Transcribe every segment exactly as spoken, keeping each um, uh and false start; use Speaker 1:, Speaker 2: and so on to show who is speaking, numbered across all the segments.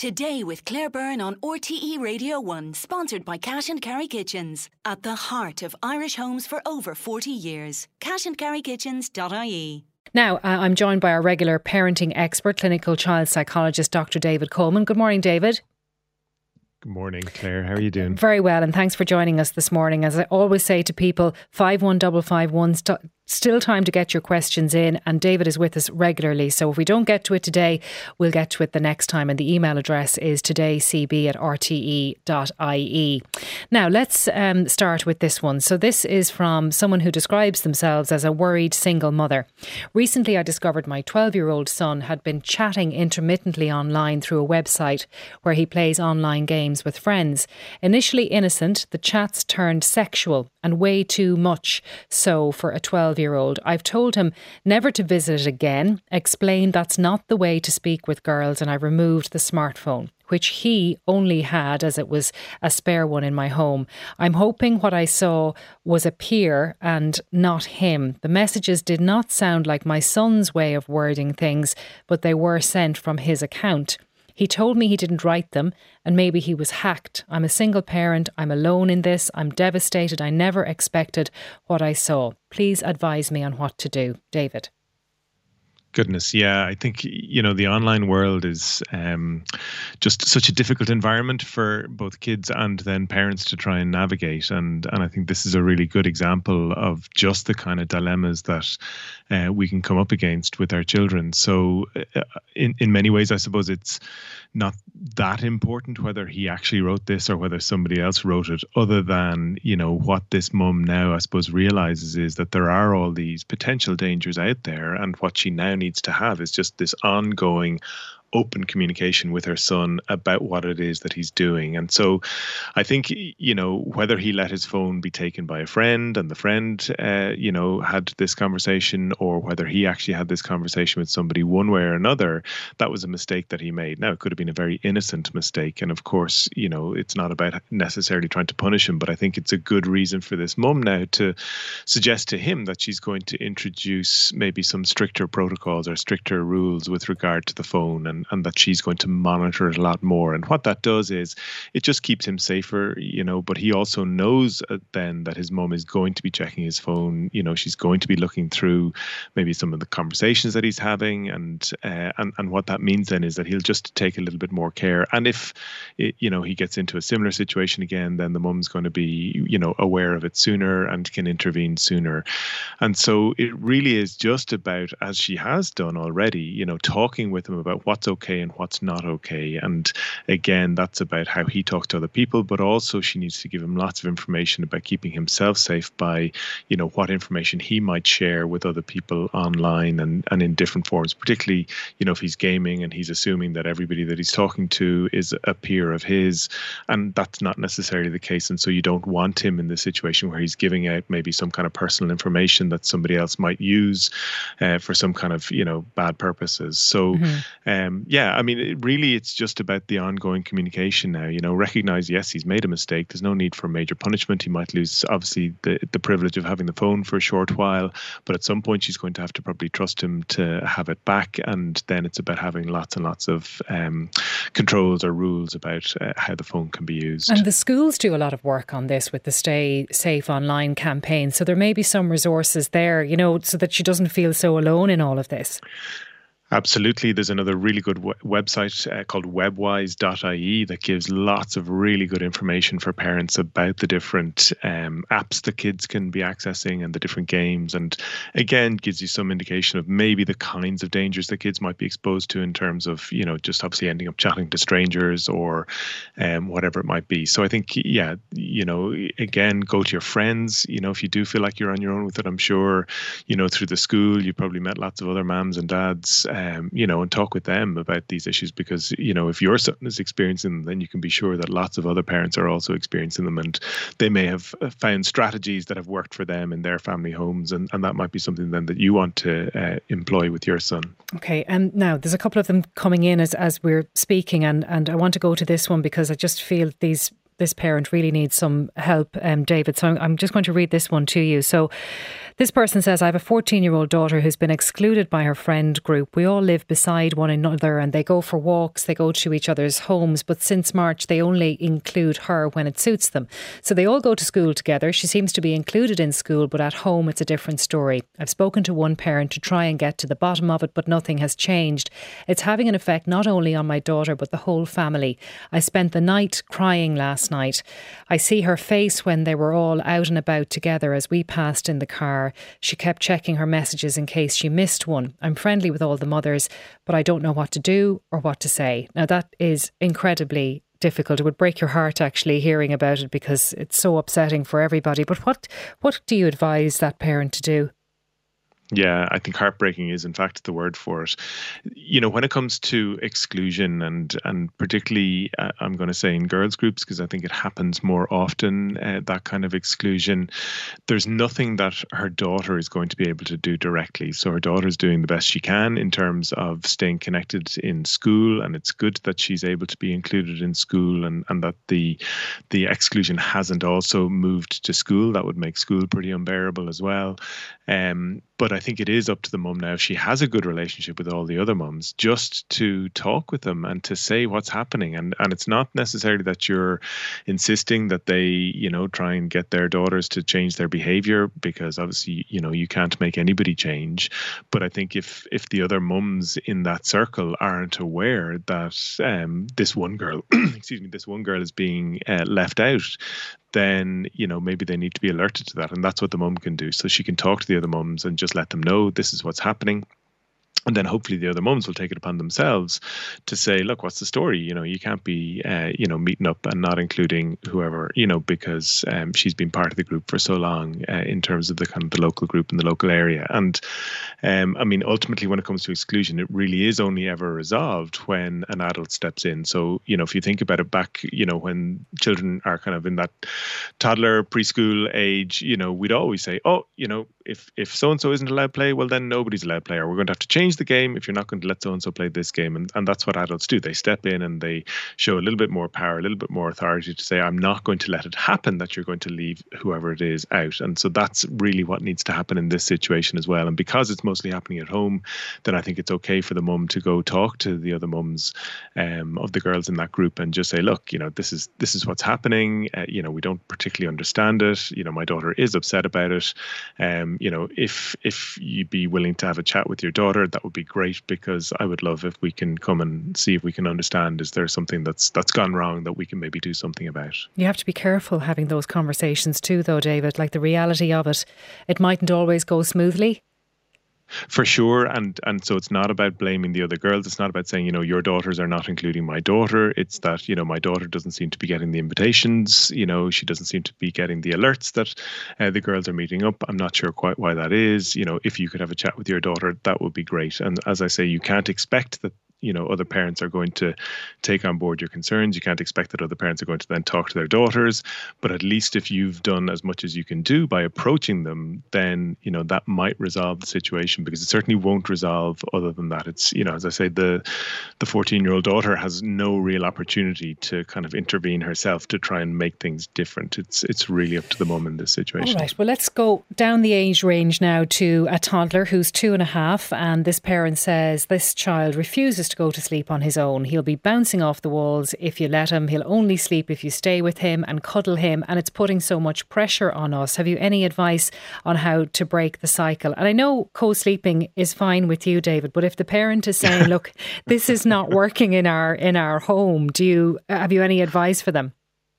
Speaker 1: Today with Claire Byrne on R T E Radio one, sponsored by Cash and Carry Kitchens. At the heart of Irish homes for over forty years. cash and carry kitchens dot I E.
Speaker 2: Now, uh, I'm joined by our regular parenting expert, clinical child psychologist, Doctor David Coleman. Good morning, David.
Speaker 3: Good morning, Claire. How are you doing?
Speaker 2: Very well, and thanks for joining us this morning. As I always say to people, five one five five one, st- still time to get your questions in, and David is with us regularly. So if we don't get to it today, we'll get to it the next time. And the email address is todaycb at r t e dot I E. Now, let's um, start with this one. So this is from someone who describes themselves as a worried single mother. Recently, I discovered my twelve-year-old son had been chatting intermittently online through a website where he plays online games with friends. Initially innocent, the chats turned sexual and way too much so for a twelve-year-old. I've told him never to visit it again, explained that's not the way to speak with girls, and I removed the smartphone, which he only had as it was a spare one in my home. I'm hoping what I saw was a peer and not him. The messages did not sound like my son's way of wording things, but they were sent from his account. He told me he didn't write them and maybe he was hacked. I'm a single parent. I'm alone in this. I'm devastated. I never expected what I saw. Please advise me on what to do. David.
Speaker 3: Goodness, yeah. I think, you know, the online world is um, just such a difficult environment for both kids and then parents to try and navigate. And and I think this is a really good example of just the kind of dilemmas that uh, we can come up against with our children. So uh, in, in many ways, I suppose it's not that important whether he actually wrote this or whether somebody else wrote it, other than, you know, what this mum now, I suppose, realizes is that there are all these potential dangers out there. And what she now needs to have is just this ongoing open communication with her son about what it is that he's doing. And so I think, you know, whether he let his phone be taken by a friend and the friend, uh, you know, had this conversation, or whether he actually had this conversation with somebody one way or another, that was a mistake that he made. Now, it could have been a very innocent mistake. And of course, you know, it's not about necessarily trying to punish him, but I think it's a good reason for this mum now to suggest to him that she's going to introduce maybe some stricter protocols or stricter rules with regard to the phone, and and that she's going to monitor it a lot more. And what that does is it just keeps him safer, you know, but he also knows uh, then that his mum is going to be checking his phone. You know, she's going to be looking through maybe some of the conversations that he's having. And, uh, and, and what that means then is that he'll just take a little bit more care. And if, it, you know, he gets into a similar situation again, then the mum's going to be, you know, aware of it sooner and can intervene sooner. And so it really is just about, as she has done already, you know, talking with him about what's okay and what's not okay. And again, that's about how he talks to other people, but also she needs to give him lots of information about keeping himself safe by, you know, what information he might share with other people online and, and in different forms, particularly, you know, if he's gaming and he's assuming that everybody that he's talking to is a peer of his, and that's not necessarily the case. And so you don't want him in the situation where he's giving out maybe some kind of personal information that somebody else might use uh, for some kind of, you know, bad purposes. So, mm-hmm. um, yeah, I mean, it really, it's just about the ongoing communication now. You know, recognize, yes, he's made a mistake. There's no need for major punishment. He might lose, obviously, the, the privilege of having the phone for a short while, but at some point she's going to have to probably trust him to have it back. And then it's about having lots and lots of um, controls or rules about uh, how the phone can be used.
Speaker 2: And the schools do a lot of work on this with the Stay Safe Online campaign. So there may be some resources there, you know, so that she doesn't feel so alone in all of this.
Speaker 3: Absolutely. There's another really good w- website uh, called webwise dot I E that gives lots of really good information for parents about the different um, apps the kids can be accessing and the different games. And again, gives you some indication of maybe the kinds of dangers that kids might be exposed to in terms of, you know, just obviously ending up chatting to strangers or um, whatever it might be. So I think, yeah, you know, again, go to your friends. You know, if you do feel like you're on your own with it, I'm sure, you know, through the school, you probably met lots of other mums and dads. Uh, Um, you know, and talk with them about these issues, because, you know, if your son is experiencing them, then you can be sure that lots of other parents are also experiencing them, and they may have found strategies that have worked for them in their family homes, and, and that might be something then that you want to uh, employ with your son.
Speaker 2: Okay, and now there's a couple of them coming in as, as we're speaking, and, and I want to go to this one because I just feel these this parent really needs some help, um, David. So I'm, I'm just going to read this one to you. So this person says, I have a fourteen-year-old daughter who's been excluded by her friend group. We all live beside one another and they go for walks, they go to each other's homes. But since March, they only include her when it suits them. So they all go to school together. She seems to be included in school, but at home it's a different story. I've spoken to one parent to try and get to the bottom of it, but nothing has changed. It's having an effect not only on my daughter, but the whole family. I spent the night crying last night. I see her face when they were all out and about together as we passed in the car. She kept checking her messages in case she missed one. I'm friendly with all the mothers, but I don't know what to do or what to say. Now that is incredibly difficult. It would break your heart actually hearing about it because it's so upsetting for everybody. But what, what do you advise that parent to do?
Speaker 3: Yeah, I think heartbreaking is in fact the word for it. You know, when it comes to exclusion and and particularly uh, I'm going to say in girls groups, because I think it happens more often, uh, that kind of exclusion, there's nothing that her daughter is going to be able to do directly. So her daughter is doing the best she can in terms of staying connected in school, and it's good that she's able to be included in school and, and that the the exclusion hasn't also moved to school. That would make school pretty unbearable as well. Um, but I think it is up to the mum now, if she has a good relationship with all the other mums, just to talk with them and to say what's happening. And and it's not necessarily that you're insisting that they, you know, try and get their daughters to change their behaviour, because obviously, you know, you can't make anybody change. But I think if if the other mums in that circle aren't aware that um, this one girl, excuse me, this one girl is being uh, left out, then, you know, maybe they need to be alerted to that. And that's what the mum can do. So she can talk to the other mums and just let them know this is what's happening. And then hopefully the other mums will take it upon themselves to say, look, what's the story? You know, you can't be, uh, you know, meeting up and not including whoever, you know, because um, she's been part of the group for so long uh, in terms of the kind of the local group in the local area. And um, I mean, ultimately, when it comes to exclusion, it really is only ever resolved when an adult steps in. So, you know, if you think about it back, you know, when children are kind of in that toddler preschool age, you know, we'd always say, oh, you know, if if so-and-so isn't allowed to play, well, then nobody's allowed to play, or we're going to have to change the game if you're not going to let so-and-so play this game. And, and that's what adults do. They step in and they show a little bit more power, a little bit more authority to say, I'm not going to let it happen that you're going to leave whoever it is out. And so that's really what needs to happen in this situation as well. And because it's mostly happening at home, then I think it's okay for the mum to go talk to the other mums um, of the girls in that group and just say, look, you know, this is this is what's happening. Uh, you know, we don't particularly understand it. You know, my daughter is upset about it. Um, you know, if if you'd be willing to have a chat with your daughter, that would be great, because I would love if we can come and see if we can understand, is there something that's that's gone wrong that we can maybe do something about.
Speaker 2: You have to be careful having those conversations too, though, David. Like, the reality of it, it mightn't always go smoothly.
Speaker 3: For sure. And and so it's not about blaming the other girls. It's not about saying, you know, your daughters are not including my daughter. It's that, you know, my daughter doesn't seem to be getting the invitations. You know, she doesn't seem to be getting the alerts that uh, the girls are meeting up. I'm not sure quite why that is. You know, if you could have a chat with your daughter, that would be great. And as I say, you can't expect that, you know, other parents are going to take on board your concerns. You can't expect that other parents are going to then talk to their daughters. But at least if you've done as much as you can do by approaching them, then, you know, that might resolve the situation, because it certainly won't resolve other than that. It's, you know, as I say, the the fourteen-year-old daughter has no real opportunity to kind of intervene herself to try and make things different. It's it's really up to the mum in this situation.
Speaker 2: All right. Well, let's go down the age range now to a toddler who's two and a half. And this parent says this child refuses to go to sleep on his own. He'll be bouncing off the walls if you let him. He'll only sleep if you stay with him and cuddle him, and it's putting so much pressure on us. Have you any advice on how to break the cycle? And I know co-sleeping is fine with you, David, but if the parent is saying, look, this is not working in our in our home, do you have you any advice for them?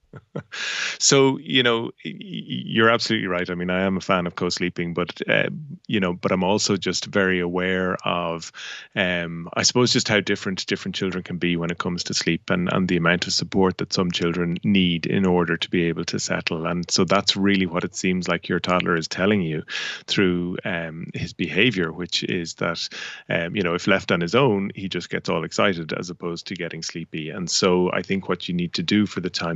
Speaker 3: So, you know, you're absolutely right. I mean, I am a fan of co-sleeping, but, uh, you know, but I'm also just very aware of, um, I suppose, just how different different children can be when it comes to sleep, and, and the amount of support that some children need in order to be able to settle. And so that's really what it seems like your toddler is telling you through um, his behavior, which is that, um, you know, if left on his own, he just gets all excited as opposed to getting sleepy. And so I think what you need to do for the time being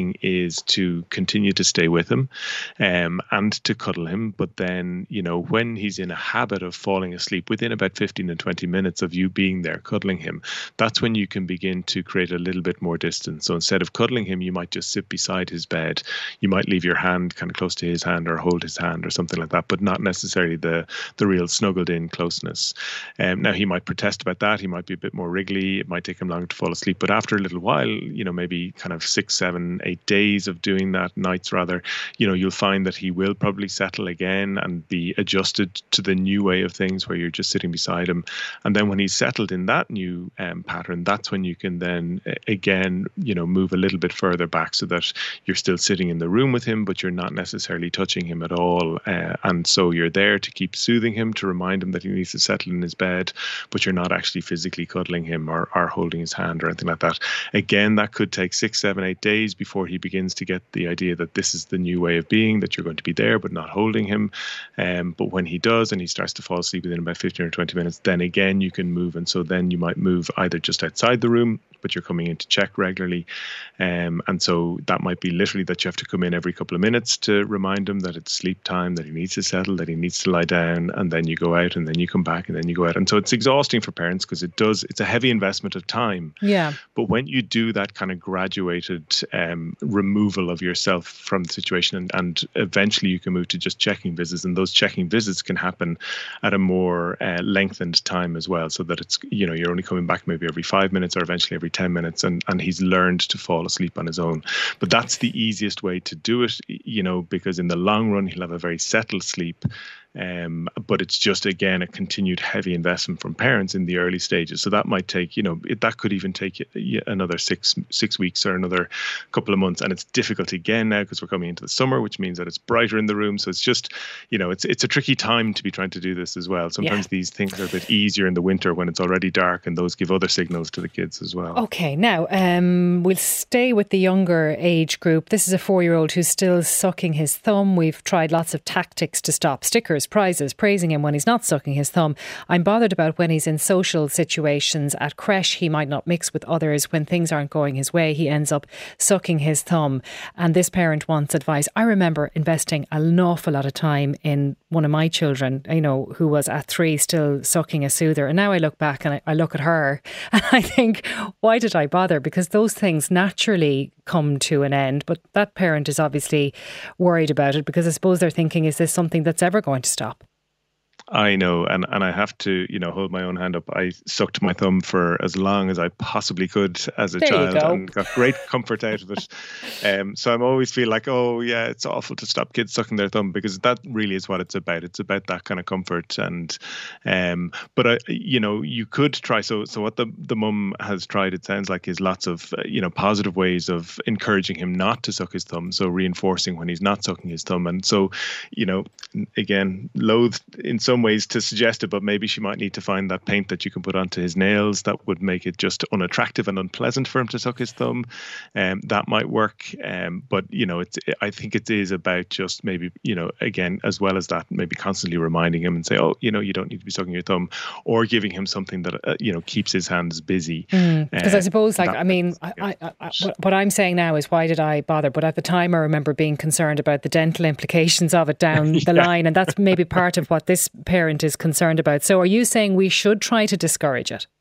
Speaker 3: thing is to continue to stay with him um, and to cuddle him. But then, you know, when he's in a habit of falling asleep, within about fifteen and twenty minutes of you being there cuddling him, that's when you can begin to create a little bit more distance. So instead of cuddling him, you might just sit beside his bed. You might leave your hand kind of close to his hand or hold his hand or something like that, but not necessarily the, the real snuggled in closeness. Um, now, he might protest about that. He might be a bit more wriggly. It might take him longer to fall asleep. But after a little while, you know, maybe kind of six, seven, eight days of doing that, nights rather, you know, you'll find that he will probably settle again and be adjusted to the new way of things where you're just sitting beside him. And then when he's settled in that new um, pattern, that's when you can then uh, again, you know, move a little bit further back so that you're still sitting in the room with him, but you're not necessarily touching him at all. Uh, and so you're there to keep soothing him, to remind him that he needs to settle in his bed, but you're not actually physically cuddling him or, or holding his hand or anything like that. Again, that could take six, seven, eight days before he begins to get the idea that this is the new way of being, that you're going to be there but not holding him. Um, but when he does and he starts to fall asleep within about fifteen or twenty minutes, then again you can move. And so then you might move either just outside the room, but you're coming in to check regularly. Um, and so that might be literally that you have to come in every couple of minutes to remind him that it's sleep time, that he needs to settle, that he needs to lie down, and then you go out and then you come back and then you go out. And so it's exhausting for parents because it does, it's a heavy investment of time.
Speaker 2: Yeah.
Speaker 3: But when you do that kind of graduated um, removal of yourself from the situation, and, and eventually you can move to just checking visits, and those checking visits can happen at a more uh, lengthened time as well, so that it's, you know, you're only coming back maybe every five minutes or eventually every ten minutes, and, and he's learned to fall asleep on his own. But that's the easiest way to do it, you know, because in the long run, he'll have a very settled sleep. Um, but it's just, again, a continued heavy investment from parents in the early stages. So that might take, you know, it, that could even take another six six weeks or another couple of months. And it's difficult again now because we're coming into the summer, which means that it's brighter in the room. So it's just, you know, it's it's a tricky time to be trying to do this as well. Sometimes yeah. these things are a bit easier in the winter when it's already dark, and those give other signals to the kids as well.
Speaker 2: Okay, now um, we'll stay with the younger age group. This is a four-year-old who's still sucking his thumb. We've tried lots of tactics to stop stickers, prizes, praising him when he's not sucking his thumb. I'm bothered about when he's in social situations. At creche, he might not mix with others. When things aren't going his way, he ends up sucking his thumb. And this parent wants advice. I remember investing an awful lot of time in one of my children, you know, who was at three still sucking a soother. And now I look back and I, I look at her and I think, why did I bother? Because those things naturally come to an end. But that parent is obviously worried about it, because I suppose they're thinking, is this something that's ever going to stop?
Speaker 3: I know, and, and I have to, you know, hold my own hand up. I sucked my thumb for as long as I possibly could as a
Speaker 2: there
Speaker 3: child
Speaker 2: go.
Speaker 3: and got great comfort out of it. Um, so I always feel like, oh yeah, it's awful to stop kids sucking their thumb, because that really is what it's about. It's about that kind of comfort. And um, but I, you know, you could try. So so what the the mum has tried, it sounds like, is lots of uh, you know positive ways of encouraging him not to suck his thumb. So reinforcing when he's not sucking his thumb. And so, you know, again, loathed in some ways to suggest it, but maybe she might need to find that paint that you can put onto his nails that would make it just unattractive and unpleasant for him to suck his thumb. Um, that might work. Um, but, you know, it's, I think it is about just maybe, you know, again, as well as that, maybe constantly reminding him and say, oh, you know, you don't need to be sucking your thumb, or giving him something that, uh, you know, keeps his hands busy.
Speaker 2: Because mm, uh, I suppose, like,
Speaker 3: that,
Speaker 2: I mean, I, I, I, I, what I'm saying now is, why did I bother? But at the time, I remember being concerned about the dental implications of it down the yeah. line. And that's maybe part of what this parent is concerned about. So are you saying we should try to discourage it?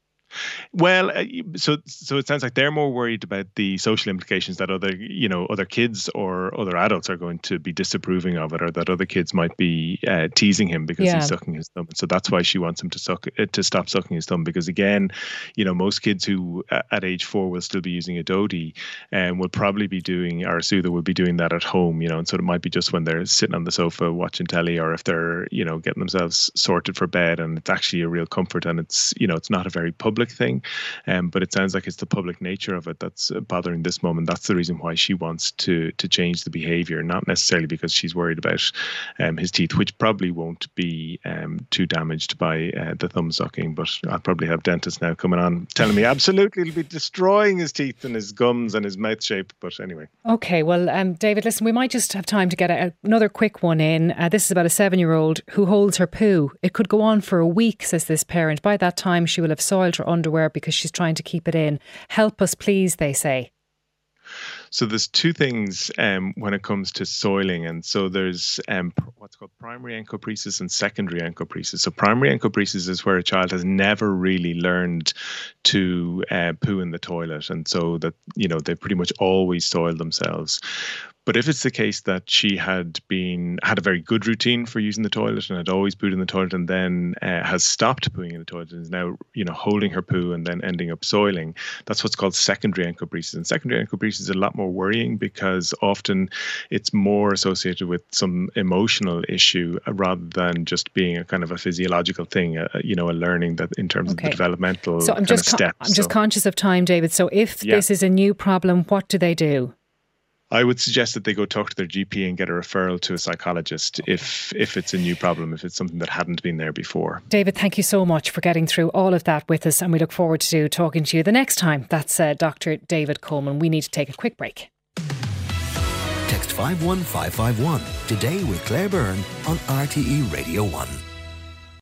Speaker 3: Well, uh, so so it sounds like they're more worried about the social implications, that other, you know, other kids or other adults are going to be disapproving of it, or that other kids might be uh, teasing him because yeah. he's sucking his thumb. So that's why she wants him to suck uh, to stop sucking his thumb. Because again, you know, most kids who uh, at age four will still be using a Dodie and um, will probably be doing, or a soother will be doing that at home, you know, and so it might be just when they're sitting on the sofa watching telly, or if they're, you know, getting themselves sorted for bed, and it's actually a real comfort, and it's, you know, it's not a very public thing, um, but it sounds like it's the public nature of it that's bothering this mum, and that's the reason why she wants to to change the behaviour, not necessarily because she's worried about um, his teeth, which probably won't be um, too damaged by uh, the thumb sucking. But I'll probably have dentists now coming on telling me absolutely it'll be destroying his teeth and his gums and his mouth shape. But anyway.
Speaker 2: Okay, well, um, David, listen, we might just have time to get a, another quick one in. Uh, this is about a seven-year-old who holds her poo. It could go on for a week, says this parent. By that time, she will have soiled her underwear because she's trying to keep it in. Help us, please, they say.
Speaker 3: So there's two things um, when it comes to soiling. And so there's um, what's called primary encopresis and secondary encopresis. So primary encopresis is where a child has never really learned to uh, poo in the toilet. And so that, you know, they pretty much always soil themselves. But if it's the case that she had been had a very good routine for using the toilet and had always pooed in the toilet and then uh, has stopped pooing in the toilet and is now, you know, holding her poo and then ending up soiling, that's what's called secondary encopresis. And secondary encopresis is a lot more worrying because often it's more associated with some emotional issue rather than just being a kind of a physiological thing, uh, you know, a learning that in terms okay. of the developmental
Speaker 2: so I'm
Speaker 3: kind
Speaker 2: just
Speaker 3: of steps.
Speaker 2: Con- I'm just so, conscious of time, David. So if yeah. this is a new problem, what do they do?
Speaker 3: I would suggest that they go talk to their G P and get a referral to a psychologist okay. if if it's a new problem, if it's something that hadn't been there before.
Speaker 2: David, thank you so much for getting through all of that with us, and we look forward to talking to you the next time. That's uh, Doctor David Coleman. We need to take a quick break.
Speaker 4: Text five one five five one today with Claire Byrne on R T E Radio one.